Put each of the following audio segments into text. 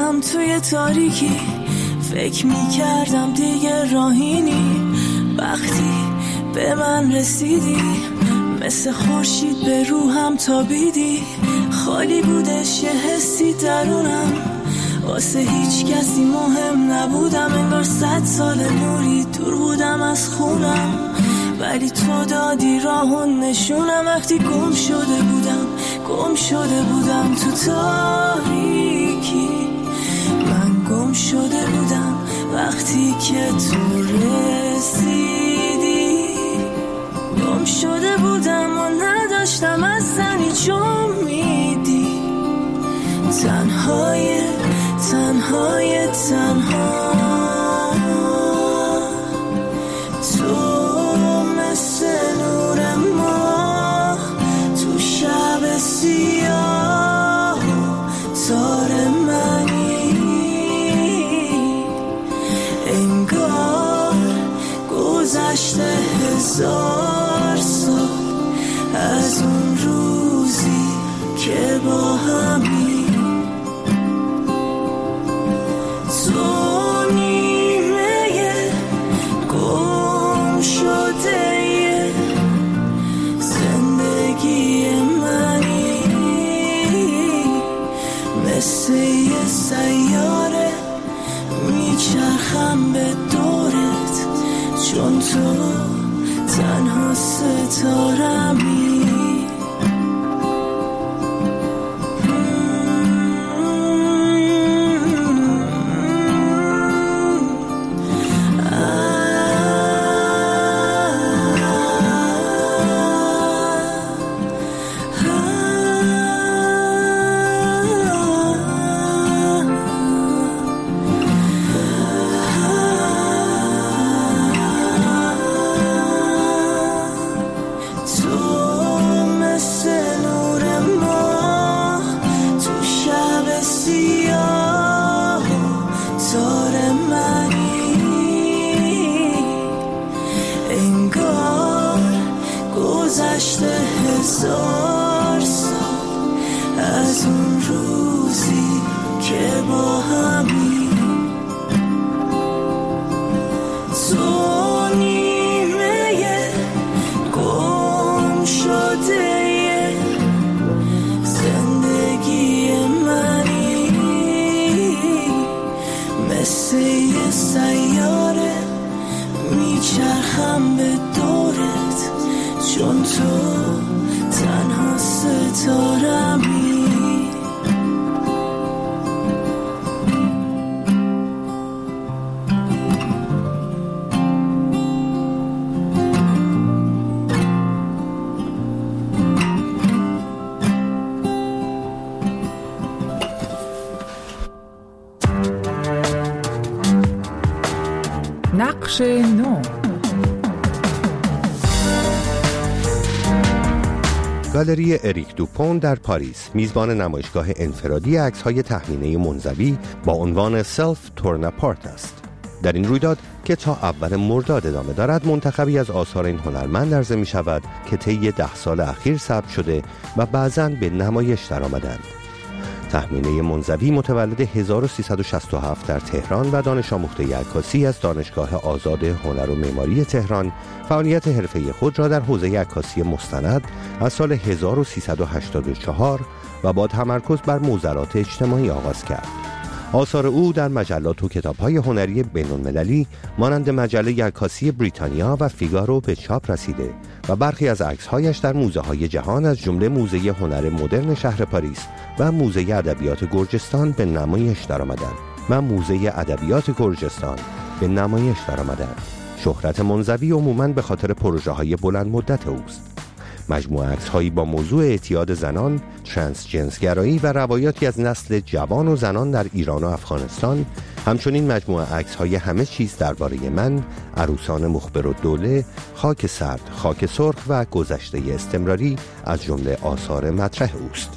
بودم توی تاریکی، فکر میکردم دیگه راهینی. وقتی به من رسیدی مثل خورشید به روحم تابیدی. خالی بودش یه حسی درونم، واسه هیچ کسی مهم نبودم. انگار 100 سال نوری دور بودم از خونم، ولی تو دادی راهون نشونم. وقتی گم شده بودم تو تاریکی، من گم شده بودم وقتی که تو رسیدی. گم شده بودم و نداشتم اصلا هیچ امیدی. تنها تو مثل نور ماه تو شب سیاه تار منی. انگار گذشته 1000 سال از اون روزی که با همی. تو نیمه گم شده زندگی منی، مثل یه سیاره میچرخم به دورت، چون تو تنها ستارمی. گذشته 1000 سال از اون روزی که با همی. تو نیمه گم شده زندگی منی، مثل یه سیاره میچرخم به دورت، چون تو تنها ستارمی. نقش نو. گالری اریک دوپون در پاریس میزبان نمایشگاه انفرادی عکس‌های تهمینه منزوی با عنوان سلف تورن اپارت است. در این رویداد که تا اول مرداد ادامه دارد، منتخبی از آثار این هنرمند عرضه می شود که طی 10 سال اخیر ثبت شده و بعضاً به نمایش درآمدند. تهمینه منزوی متولد 1367 در تهران و دانش آموخته عکاسی از دانشگاه آزاد هنر و معماری تهران، فعالیت حرفه‌ای خود را در حوزه عکاسی مستند از سال 1384 و با تمرکز بر موزلات اجتماعی آغاز کرد. آثار او در مجلات و کتاب‌های هنری بین‌المللی مانند مجله عکاسی بریتانیا و فیگارو به چاپ رسیده و برخی از عکس‌هایش در موزه‌های جهان از جمله موزه هنر مدرن شهر پاریس و موزه ادبیات گرجستان به نمایش درآمدند. شهرت منزوی عموماً به خاطر پروژه‌های بلند مدت اوست. مجموعه عکس‌هایی با موضوع اعتیاد زنان، ترنس جنسگرایی و روایاتی از نسل جوان و زنان در ایران و افغانستان، همچنین مجموعه عکس‌های همه چیز درباره من، عروسان مخبرالدوله، خاک سرد، خاک سرخ و گذشته استمراری از جمله آثار مطرح اوست.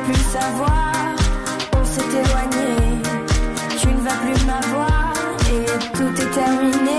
veux plus savoir, on s'est éloigné. Tu ne vas plus m'avoir et tout est terminé.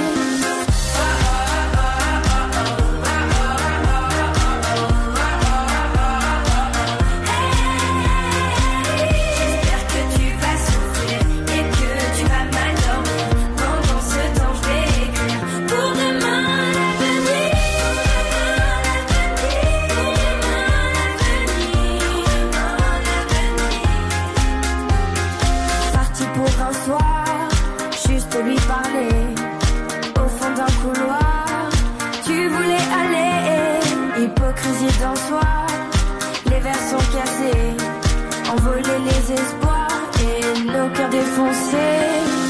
Dans soi, les verres sont cassés, envolés les espoirs et nos cœurs défoncés.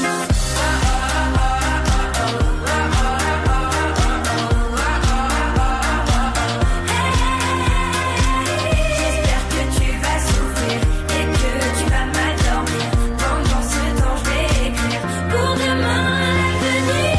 J'espère que tu vas souffrir et que tu vas mal dormir. Pendant ce temps, je vais écrire pour demain l'avenir.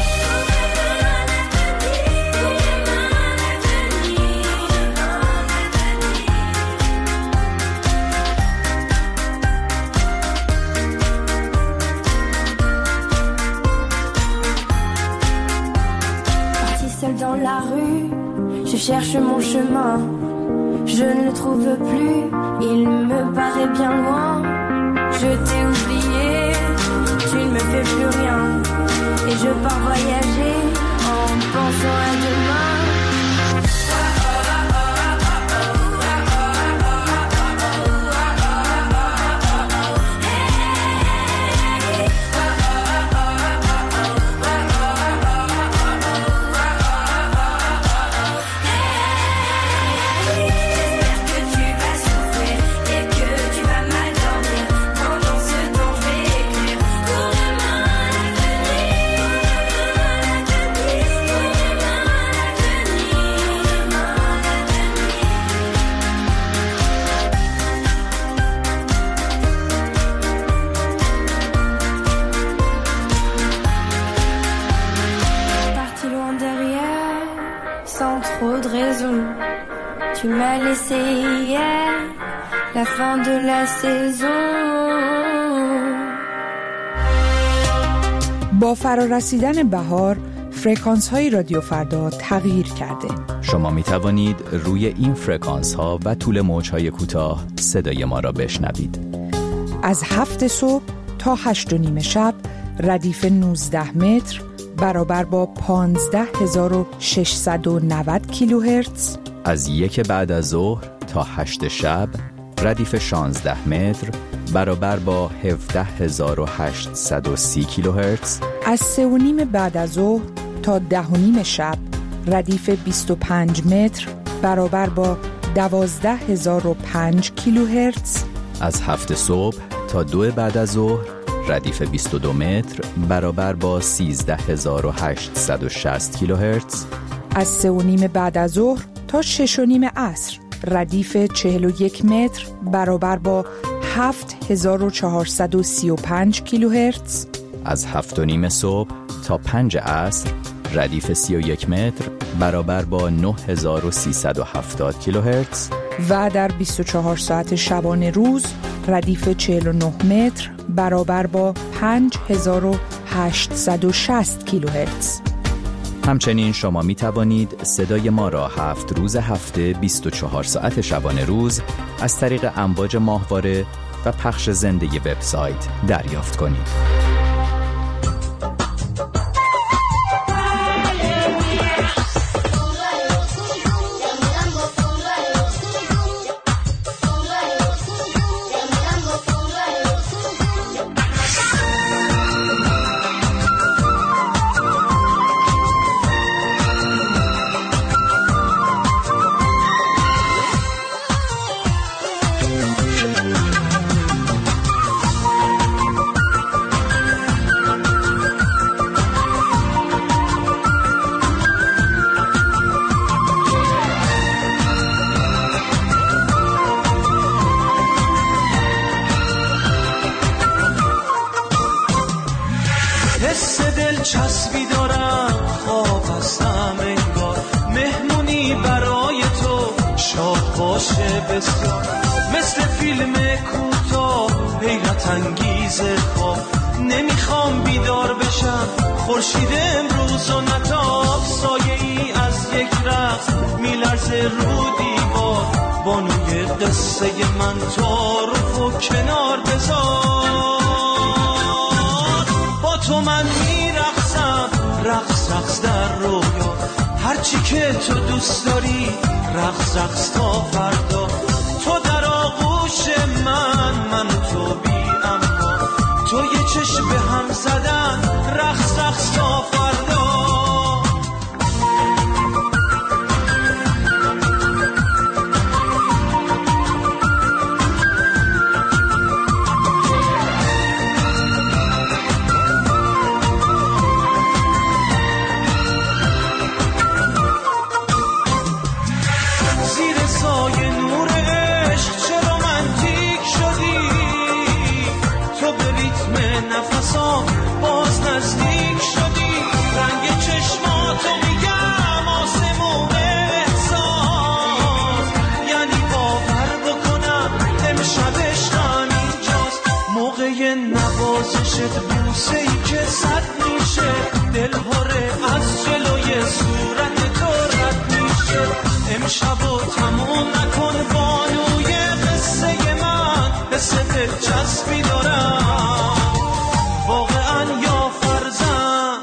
Dans la rue, je cherche mon chemin. Je ne le trouve plus, il me paraît bien loin. Je t'ai oublié, tu ne me fais plus rien. Et je pars voyager en pensant à demain. Tu m'as laissé hier, la fin de la saison. با فرارسیدن بهار، فرکانس های رادیو فردا تغییر کرده. شما می توانید روی این فرکانس ها و طول موج های کوتاه صدای ما را بشنوید. از 7 صبح تا 8:30 شب ردیف 19 متر برابر با 15690 کیلوهرتز. از 1 بعد از ظهر تا 8 شب ردیف 16 متر برابر با 17830 کیلوهرتز. از 3:30 بعد از ظهر تا 10:30 شب ردیف 25 متر برابر با 12005 کیلوهرتز. از 7 صبح تا 2 بعد از ظهر ردیف 22 متر برابر با 13860 کیلوهرتز. از 3:30 بعد از ظهر تا 6:30 عصر ردیف 41 متر برابر با 7435 کیلوهرتز. از 7:30 صبح تا 5 عصر ردیف 31 متر برابر با 9370 کیلوهرتز. و در 24 ساعت شبانه روز ردیف 49 متر برابر با 5860 کیلوهرتز. همچنین شما می توانید صدای ما را 7 روز هفته 24 ساعت شبانه روز از طریق امواج ماهواره و پخش زنده وبسایت دریافت کنید. چسبی دارم خواب هستم انگار مهمونی برای تو شاد باشه بسیار مثل فیلم فیلم کوتاه حیرت انگیز خواب. نمیخوام بیدار بشم خورشید امروز و نتاب، سایه ای از یک رقص میلرزه رو دیوار. بانوی قصه من تعارف و کنار بذار، با تو من میرقصم رقص رقص در رویا. هرچی که تو دوست داری رقص رقص تا فردا. تو در آغوش من تو بی اما، تو یه چشم به هم زدن رقص رقص تا فردا. باز نزدیک شدی، رنگ چشماتو میگم آسمون احساس. یعنی باور بکنم امشب عشقم اینجاست. موقع نوازشت بوسه ای که صد میشه، دل هره از جلوی صورت تو رد میشه. امشبو تموم نکن بانوی قصه من، حس دلچسبی دارم واقعا یا فرزن.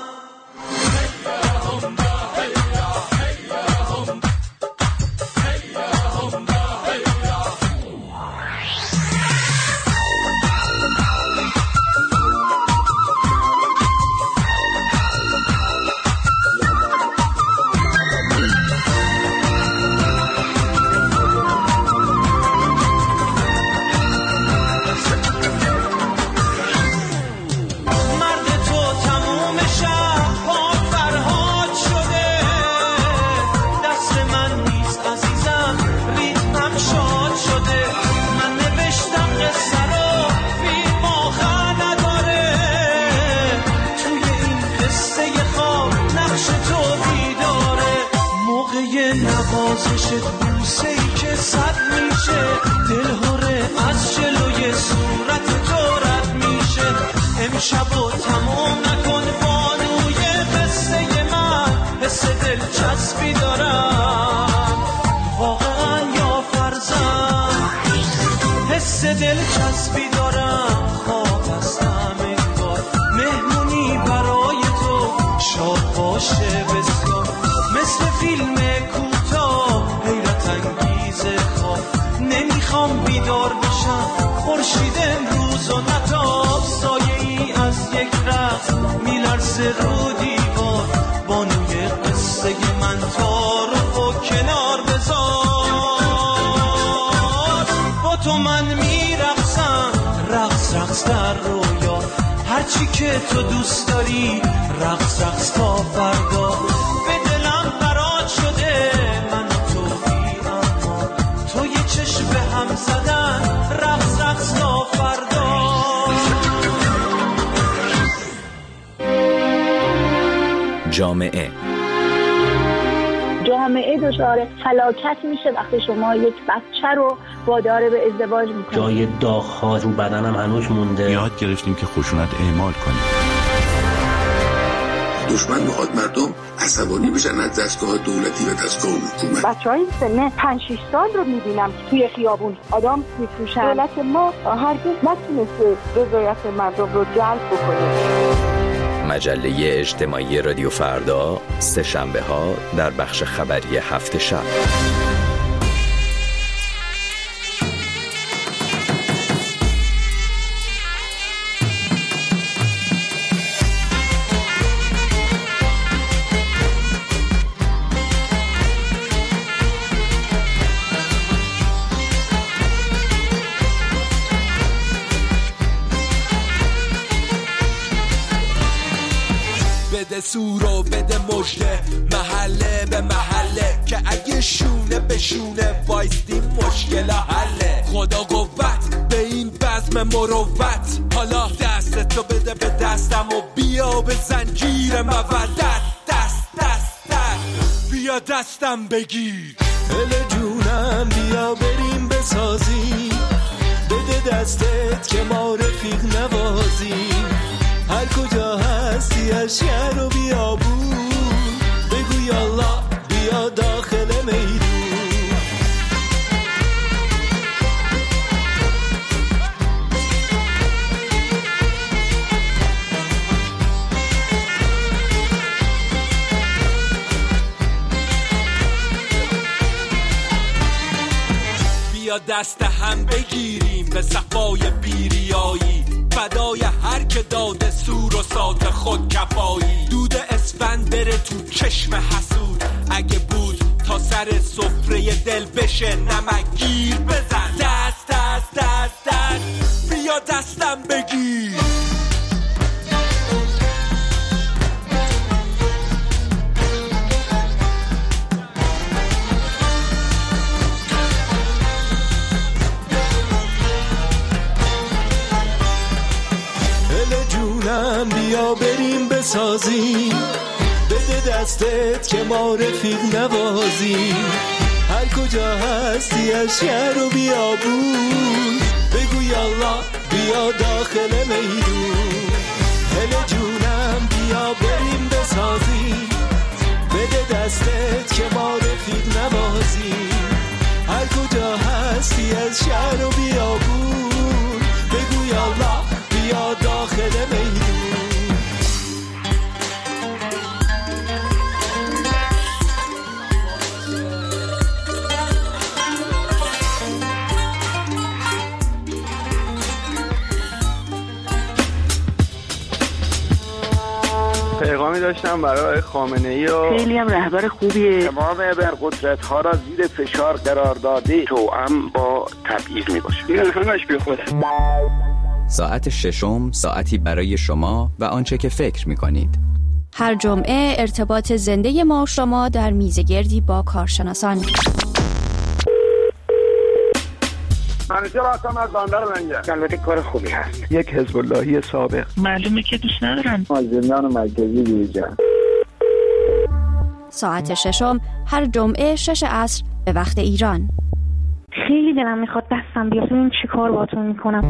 نوازشت بوسه ای که صد میشه، دل هره از جلوی صورت تو رد میشه. امشبو تموم نکن بانوی قصه من، حس دلچسبی دارم واقعا یا فرزن. حس دلچسبی دارم خواب هستم انگار، مهمونی برای تو شاد باشه بسیار. مثل فیلم کوتاه حیرت انگیز خواب. نمیخوام بیدار بشم خورشید امروز و نتاب، سایه ای از یک رقص میلرزه رو دیوار. بانوی قصه من تعارف و کنار بذار، با تو من میرقصم رقص رقص در رویا. هرچی که تو دوست داری رقص رقص تا فردا. به دلم قرار شده من و تو بی اما، تو یه چشم به هم زدن رقص رقص تا فردا. جامعه دچار فلاکت میشه وقتی شما یک بچه رو وادار به ازدواج میکنید. جای داغ‌ها رو بدنم هنوز مونده. یاد گرفتیم که خشونت اعمال کنیم. دشمن میخواد مردم عصبانی بشن از دستگاه دولتی و دستگاه حکومت. بچهای سن 5-6 سال رو میبینم توی خیابون آدم میفروشن. دولت ما هرگز نتونسته رضایت مردم رو جلب بکنه. مجله اجتماعی رادیو فردا، سه شنبه ها در بخش خبری هفت شب. بده سورو بده مجده، محله به محله، که اگه شونه به شونه وایستیم مشکل حله. خدا قوت به این بزم مروت، حالا دستتو بده به دستم و بیا به زنجیر مودت. دست دست دست بیا دستم بگیر. دل جونم بیا بریم بسازیم، دستت که ما رفیق نوازیم، هر کجا هستی از شهر و بیابون بگو یالله بیا داخل میدون. بیا دست هم بگیریم به صفای بیریایی، فدای هر که داده سور و سات خود کفایی. دود اسفند بره تو چشم حسود، اگه بود تا سر سفره دل بشه نمک گیر بزن. دست دست دست دست بیا دستم بگیر. بیا بریم بسازیم، بده دستت که ما رفیق نوازیم، هر کجا هستی از شهر و بیابون بگو یالله بیا داخل میدون. هل جونم بیا بریم بسازیم، بده دستت که ما رفیق نوازیم، هر کجا هستی از شهر و بیابون بگو یالله بیا داخل میدون. پیغامی داشتم برای خامنه‌ای و خیلی هم رهبر خوبیه. تمام ابرقدرت‌ها را زیر فشار قرار داده، توأم با تبعیض میباشه. این همش بیخوده. ساعت ششم، ساعتی برای شما و آنچه که فکر می‌کنید. هر جمعه ارتباط زنده ما و شما در میزگردی با کارشناسان. منیجر هستم از بندر لنگر. البته کار خوبی هست. یک حزب اللهی سابق. معلومه که دوست ندارن. از زندان مرکزی بیرون. ساعت ششم هر جمعه 6 عصر به وقت ایران. خیلی دلم میخواد دستم بیاد ببین چی کار باهاتون میکنم.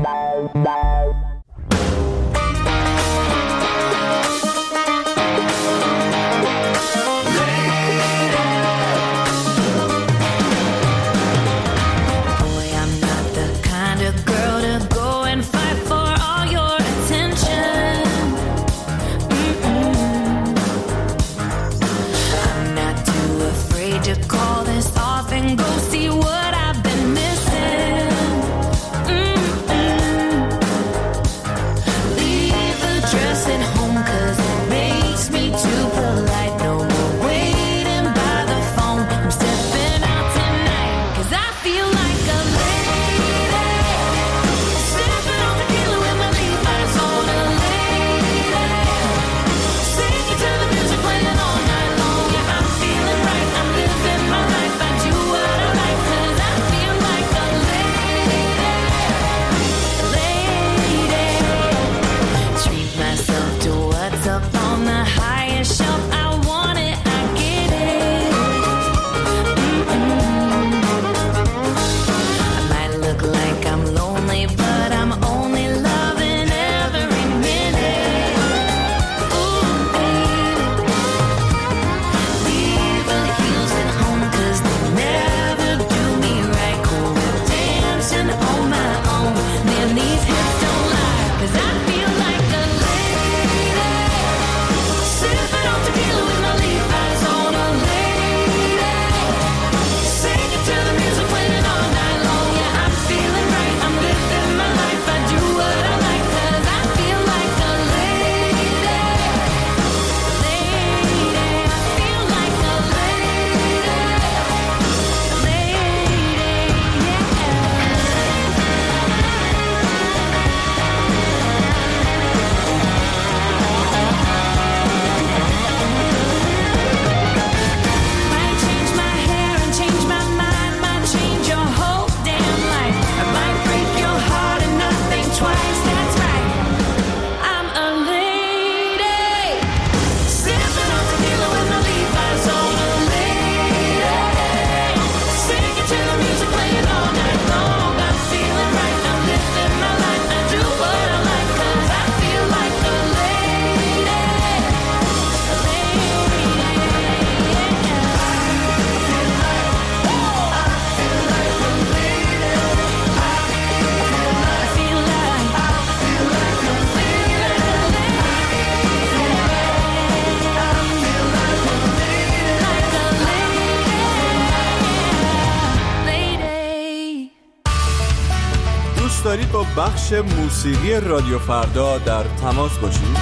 دارید با بخش موسیقی رادیو فردا در تماس باشید،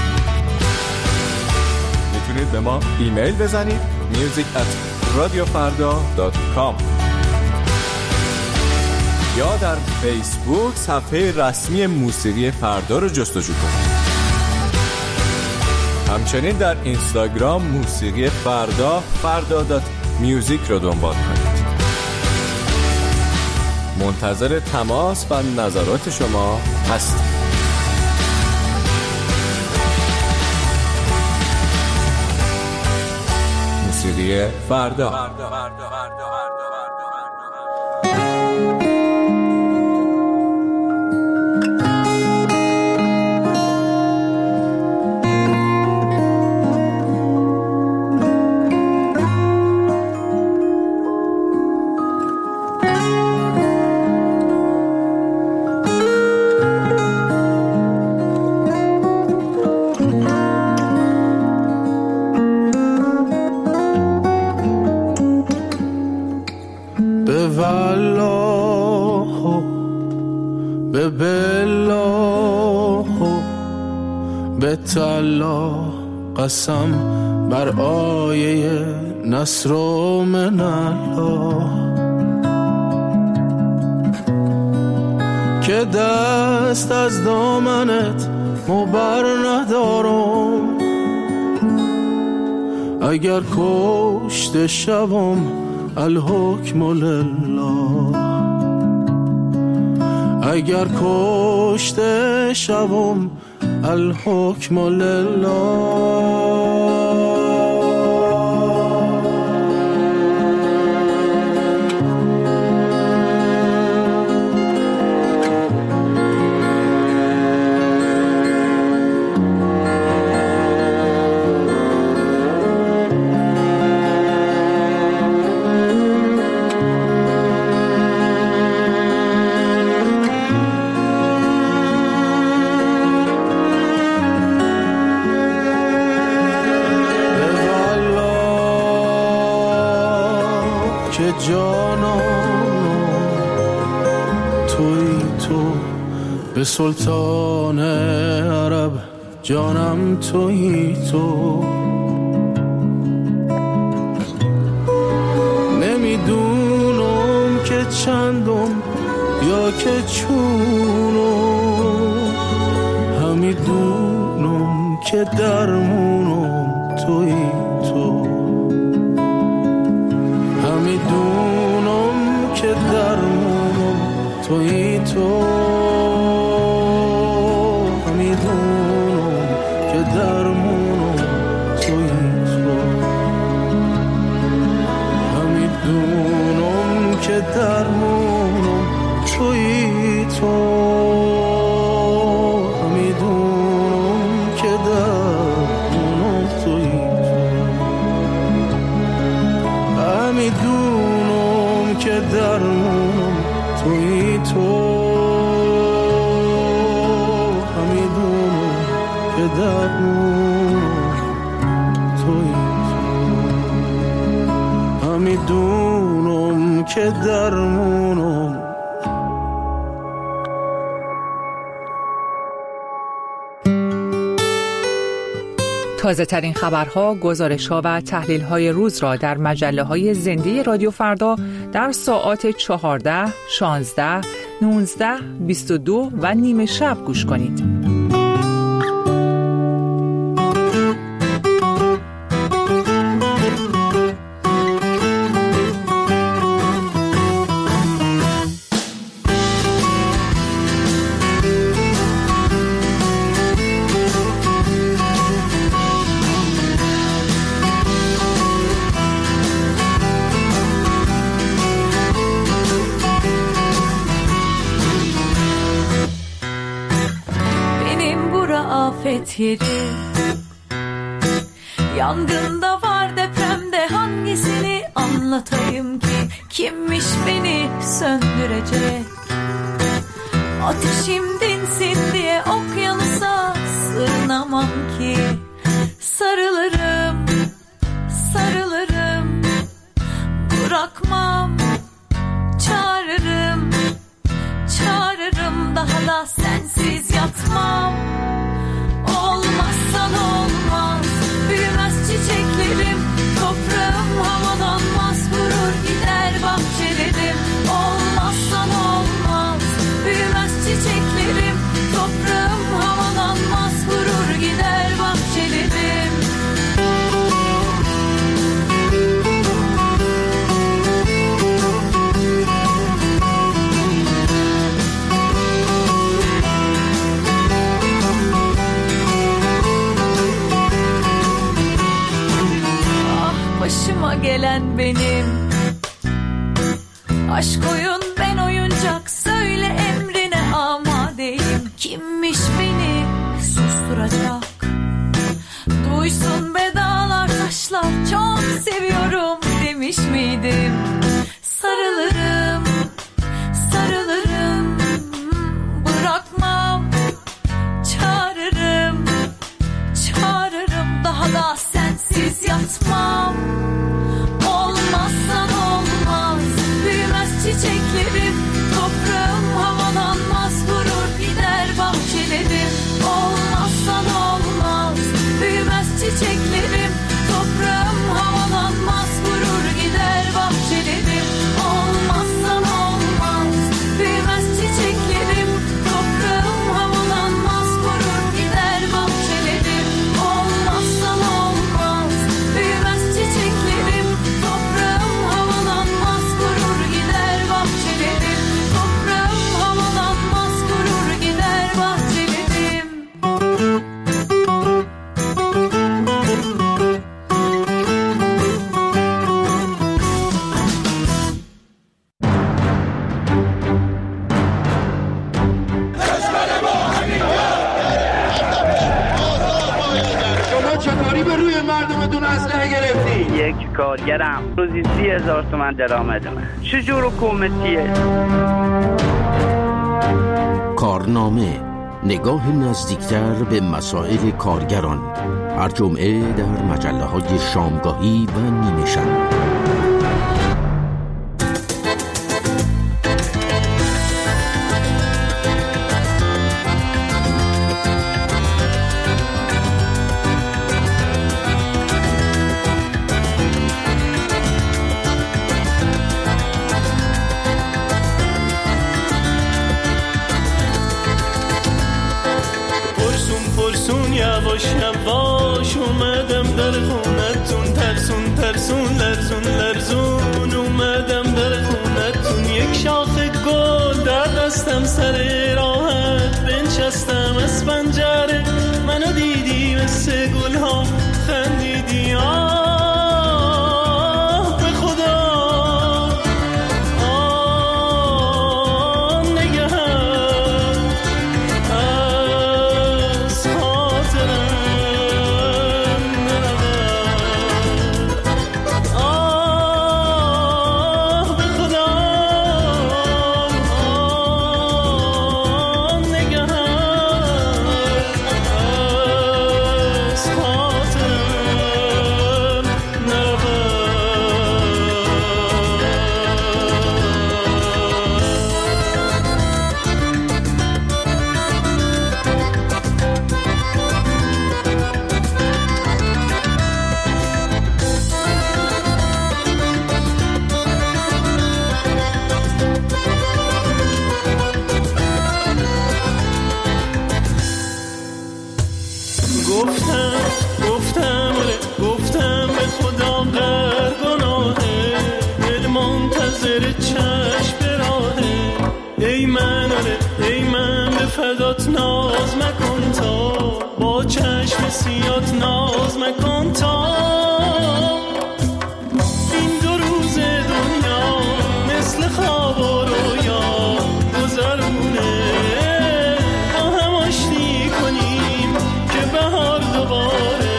میتونید به ما ایمیل بزنید music@radiofarda.com یا در فیسبوک صفحه رسمی موسیقی فردا رو جستجو کنید. همچنین در اینستاگرام موسیقی فردا.music رو دنبال کنید. منتظر تماس و نظرات شما هستم. موسیقی فردا. قسم بر آیه نصر و من الله که دست از دامنت مبر ندارم، اگر کشته شوم الحکم لله، اگر کشته شوم الحکم لله. به سلطان عرب جانم تویی تو، نمیدونم که چندم یا که چونم، همیدونم که درمونم تویی تو، همیدونم که درمونم تویی تو، درمونم تویی تو، همیدونم که درمونم تویی تو، همیدونم که درمونم تویی تو، همیدونم که درمونم تویی تو، همیدونم که درمونم. تازه ترین خبرها، گزارش‌ها و تحلیل‌های روز را در مجله‌های زنده رادیو فردا در ساعات 14، 16، 19، 22 و نیم شب گوش کنید. Yangında var, depremde hangisini anlatayım ki? Kimmiş beni söndürecek? Ateşim dinsin diye okyanusa sığınamam ki. Sarılırım, sarılırım, bırakmam. Çağırırım, çağırırım da daha da sensiz yatmam. Olmazsan olmaz, büyümez çiçeklerim, toprağım havalanmaz, vurur gider bahçelerim. Olmazsan olmaz, büyümez çiçeklerim, toprağım havalanmaz, vurur gider bahçelerim. Başıma gelen benim, aşk oyun ben oyuncak, söyle emrine amadeyim. Kimmiş beni susturacak, duysun be dağlar taşlar, çok seviyorum demiş miydim. Sarılırım, sarılırım, bırakmam, çağırırım, çağırırım, daha da sensiz yatmam. Olmazsan olmaz, büyümez çiçeklerim, toprağım havalanmaz, vurur gider bahçelerim. Olmazsan olmaz, büyümez çiçeklerim, toprağım havalanmaz, vurur gider bahçelerim. Olmazsan olmaz, büyümez çiçeklerim, toprağım havalanmaz, vurur gider bahçelerim. Olmazsan olmaz, büyümez çiçeklerim, toprağım havalanmaz, vurur gider bahçelerim. Toprağım havalanmaz, vurur gider bahçelerim. شما چطوری به روی مردمتون اسلحه گرفتی؟ یک کارگرم روزی 30,000 تومان درآمد من. چجور حکومتیه؟ کارنامه، نگاه نزدیکتر به مسائل کارگران، هر جمعه در مجله‌های شامگاهی و نیمه شب. یواش یواش اومدم در خونتون، ترسون ترسون لرزون لرزون اومدم در خونتون. یک شاخه گل در دستم، سر راحت بنشستم از پنجره، منو دیدی مثل گل ها خندیدی. آه به خدا گفتم به خدا غر گناهه، دل منتظر چشم به راهه. ای من به فدات ناز مکن تا، با چشم سیات ناز مکن تا. این دو روز دنیا مثل خواب و رویا گذرونه، با هم آشتی کنیم که بهار دوباره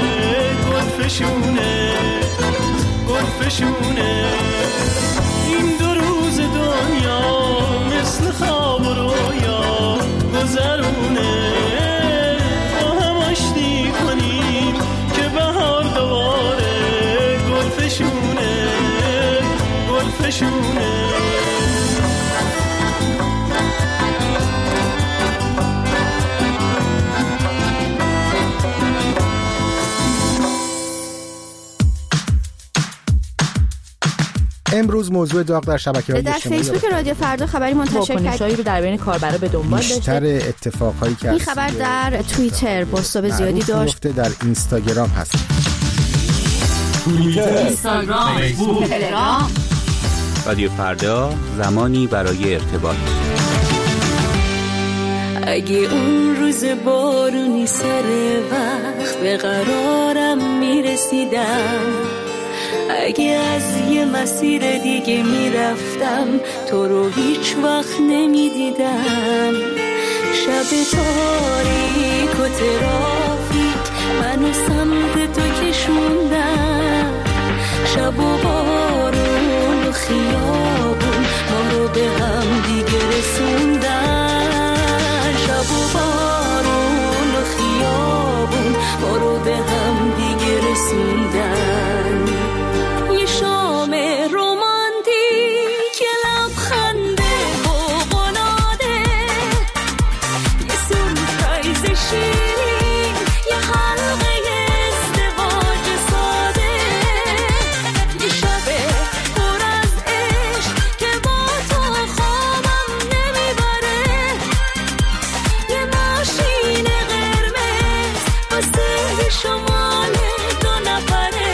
گلفشونه. این دو روز دنیا مثل خواب و رویا گذرونه، با هم آشتی کنیم که بهار دوباره گلفشونه. امروز موضوع داغ در شبکه‌های اجتماعی در فیسبوک رادیو فردا خبری منتشر کرد. واکنش‌هایی رو در بین کاربرا به دنبال داشته. بیشتر اتفاقایی که این خبر در توییتر بازتاب زیادی داشت. در اینستاگرام هست. توییتر، اینستاگرام، فیسبوک، تلگرام. رادیو فردا، زمانی برای ارتباط. اگه اون روز بارونی سر وقت به قرارم میرسیدم، اگه از یه مسیر دیگه میرفتم تو رو هیچ وقت نمیدیدم، شب تاریک و ترافیک منو سمت تو کشوندم، شب و بارون و خیابون ما رو به هم دیگه رسوندن، شب و بارون و خیابون ما رو به هم دیگه رسوندن. یه شام رومانتیک، یه لبخنده فوق‌العاده، یه سورپرایز شیرین، یه حلقه ازدواج ساده، یه شب پر از عشق که با تو خوابم نمیبره، یه ماشین قرمز واسه شمال دو نفره.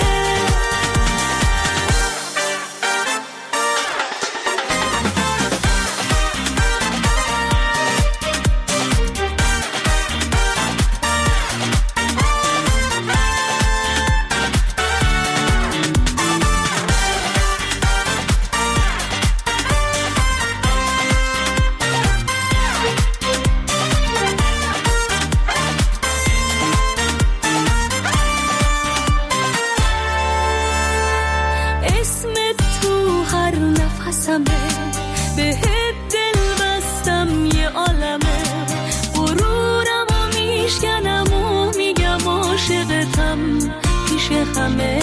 اسمت تو هر نفسمه، بهت دل بستم یه عالمه، غرورم و میشکنم و میگم عاشقتم پیش همه،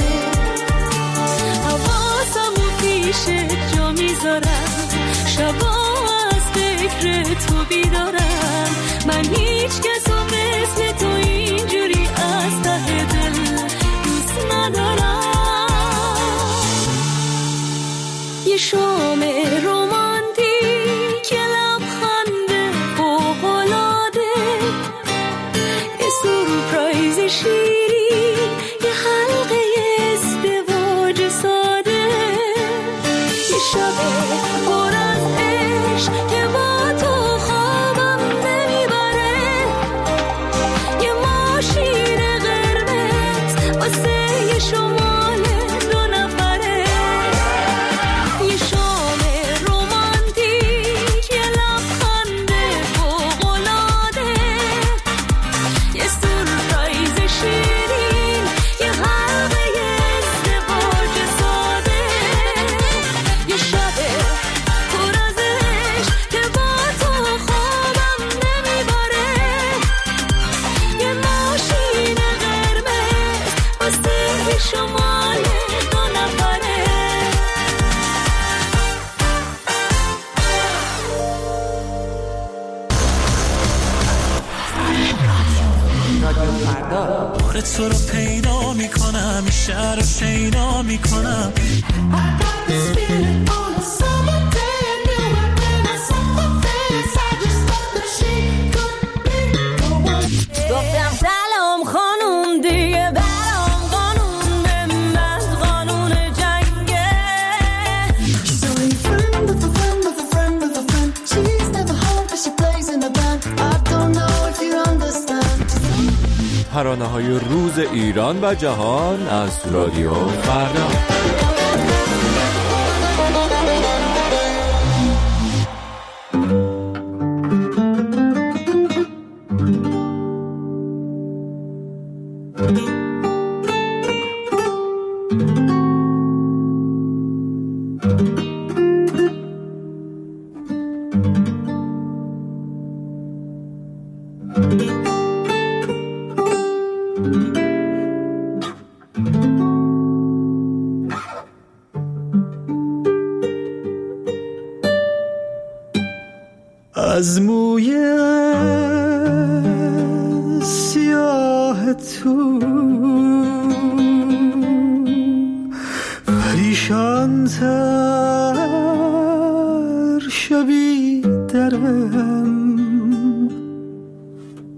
حواسم و پیشت جا میذارم، شبا از فکر تو بیدارم، من هیچ کس و مثل تو اینجوری از ته دل دوست ندارم. یه شام رومانتیک، یه لبخنده فوق‌العاده، یه سورپرایز شیرین، یه حلقه ازدواج ساده، یه شب پر از عشق که با تو خوابم نمیبره، یه ماشین قرمز واسه یه شمال دو نفره. یه شام رومانتیک، یه لبخنده فوق‌العاده، یه سورپرایز شیرین، یه حلقه ازدواج ساده، یه شب پر از عشق که با تو خوابم نمیبره، یه ماشین قرمز واسه شمال دو نفره. آره تو رو پیدا میکنم، این شهر رو شیدا میکنم، گفتم سلام خانوم دیگه برام قانون به من قانون جنگه. ترانه‌های روز ایران و جهان از رادیو فردا. از موی سیاه تو پریشان تر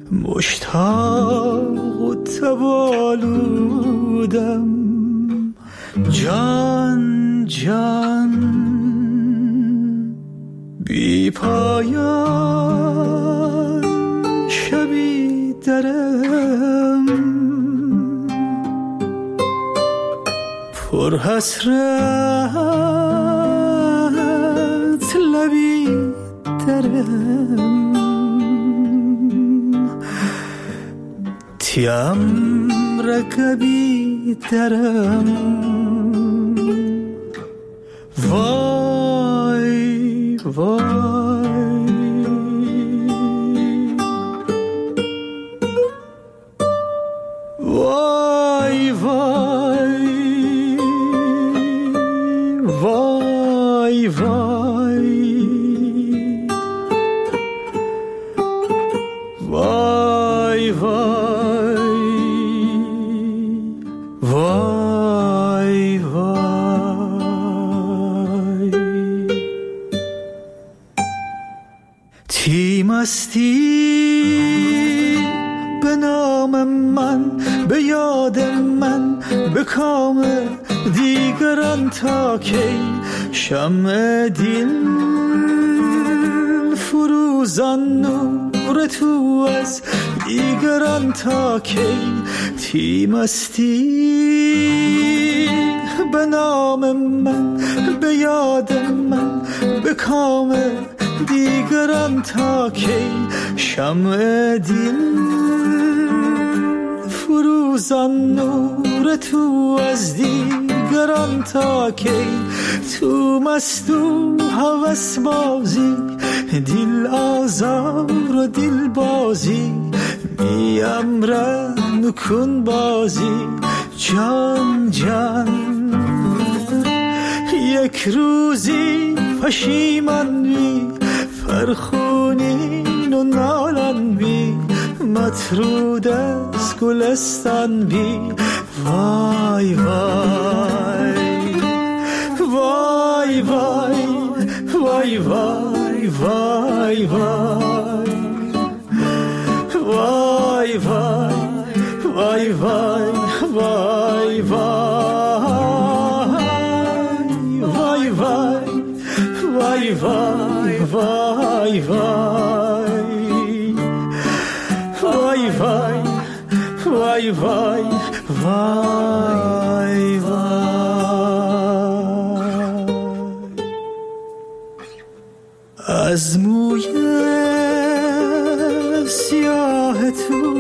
مشتاق و تبالودم، جان جان بی پایان شبی درم، پر حسرت لبی درم، تیم رکبی درم، وای وای وای وای وای وای وای وای تیمستی به نام من، به یاد من، به کام دیگران تا کی، شمع دل فروزان نور تو از دیگران تا کی، تیمستی به نام من، به یاد من، به کام دیگران تا کی، شمع دل فروزان نور تو از دیگران تا کی، تو مست و هوس بازی، دل آزار و دل بازی، بی امرن کن بازی، جان جان یک روزی پشیمان بی، فرخونین و نالان بی، مطرود از گلستان بی، وای وای وای وای وای وای وای وای وای وای وای وای وای وای وای وای از موی سیاه تو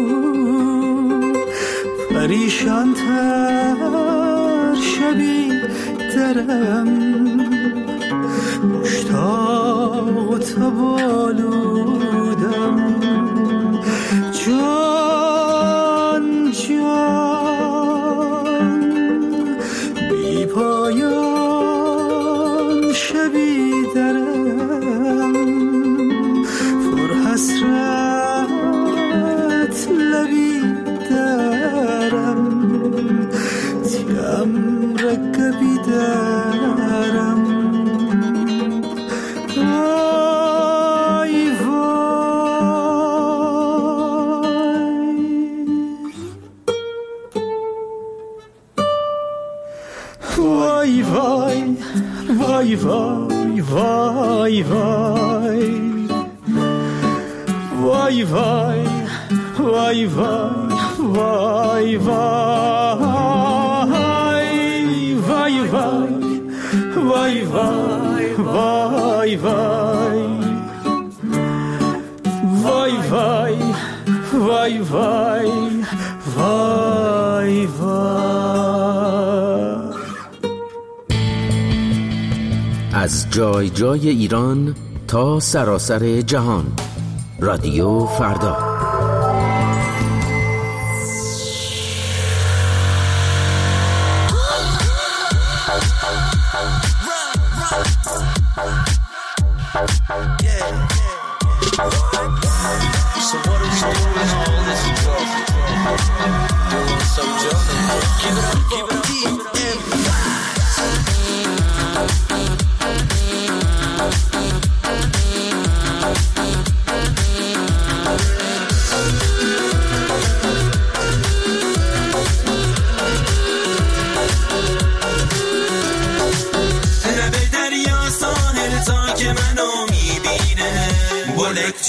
پریشان تر شبی درم، مشتاق و تبالودم، جان جان بی پایان شبی درم، پر حسرت لبی درم، تیم رکبی درم، وای وای وای وای وای وای وای وای وای وای وای از جای جای ایران تا سراسر جهان، رادیو فردا.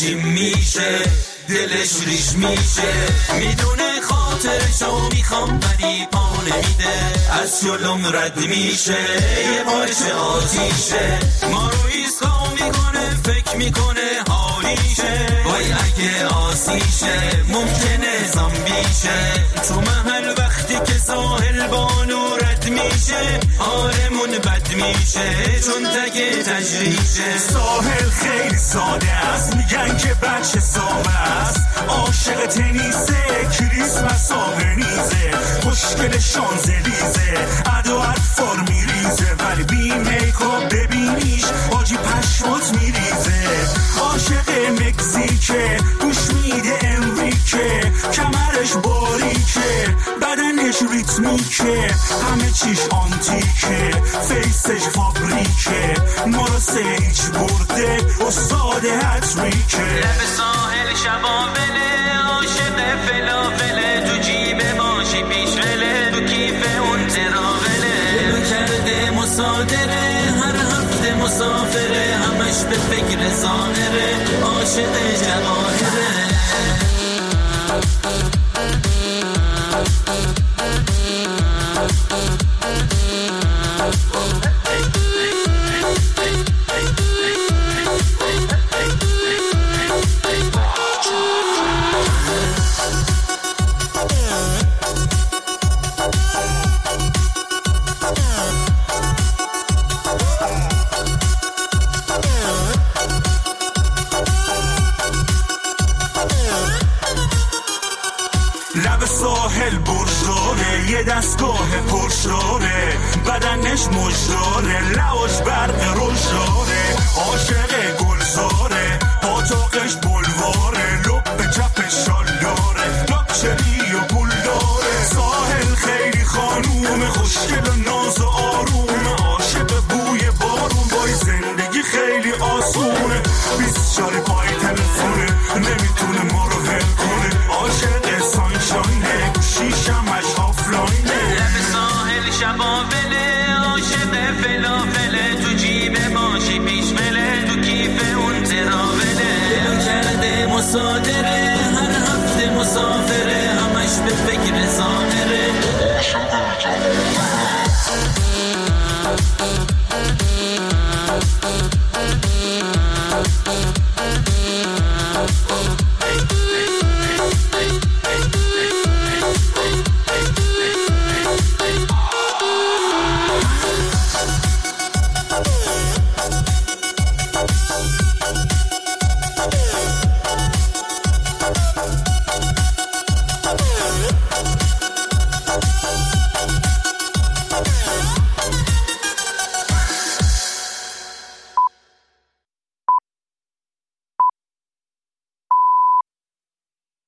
جیم میشه دلش ریش میشه میدونه خاطرشو میخوام ولی پا نمیده از جلوم رد میشه یه بارش آتیشه ما رو ایسکا میکنه فکر میکنه حالیشه وای اگه آسیشه ممکنه زامبیشه تو محل وقتی که ساحل بانو رد میشه حالمون بد میشه چون تگ تجریشه ساحل خیلی ساده است میگن که بچه سامه است عاشق تنیسه کریسمس آبنیزه خوشگل شانزلیزه ادو اطفال میریزه ولی بی میکاپ ببینیش آجی پشمات میریزه عاشق مکزیکه گوش میده امریکه کمرش باریکه بدنش ریتمیکه همه چیش آنتیکه فیسش فابریکه ما رو سیج برده استاد هتریکه لب ساحل شبابله عاشق فلافله تو جیب ماشی پیشوله تو کیف اون تراوله دلو کرده مصادره هر هفته مسافره همش به فکر ظاهره عاشق جواهره لب ساحل برشاره یه دستگاه پرشاره بدنش مجداره لواش برق روشاره عاشق گلزاره پاتاقش بلواره لب به چپ شالداره لاکچری و پول داره ساحل خیلی خانوم خوشگل و ناز و آروم عاشق بوی بارون وای زندگی خیلی آسونه 24 پای تلفونه نمیتونه ما رو هل کنه عاشق سانشاینه گوشیشمش آفلاینه لب ساحل شبابله عاشق فلافله تو جیب ماشی پیشوله تو کیف اون تراوله دلو کرده مصادره هر هفته مسافره همش به فکر ظاهره عاشق